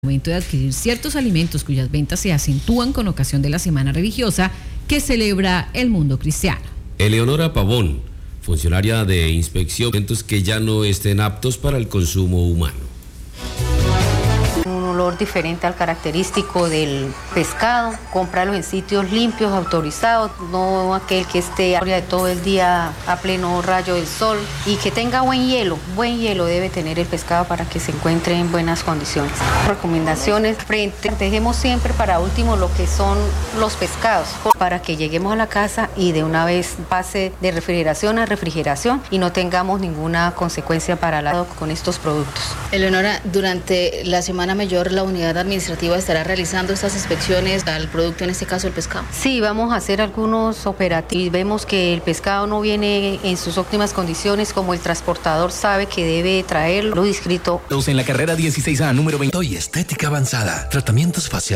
Momento de adquirir ciertos alimentos cuyas ventas se acentúan con ocasión de la semana religiosa que celebra el mundo cristiano. Eleonora Pavón, funcionaria de inspección, alimentos que ya no estén aptos para el consumo humano. Un olor diferente al característico del pescado, comprarlo en sitios limpios, autorizados, no aquel que esté de todo el día a pleno rayo del sol y que tenga buen hielo debe tener el pescado para que se encuentre en buenas condiciones. Recomendaciones dejemos siempre para último lo que son los pescados para que lleguemos a la casa y de una vez pase de refrigeración a refrigeración y no tengamos ninguna consecuencia con estos productos. Eleonora, durante la Semana Mayor, la unidad administrativa estará realizando estas inspecciones al producto, en este caso el pescado. Sí, vamos a hacer algunos operativos y vemos que el pescado no viene en sus óptimas condiciones, como el transportador sabe que debe traerlo inscrito. En la carrera 16A, número 20. Y estética avanzada, tratamientos faciales.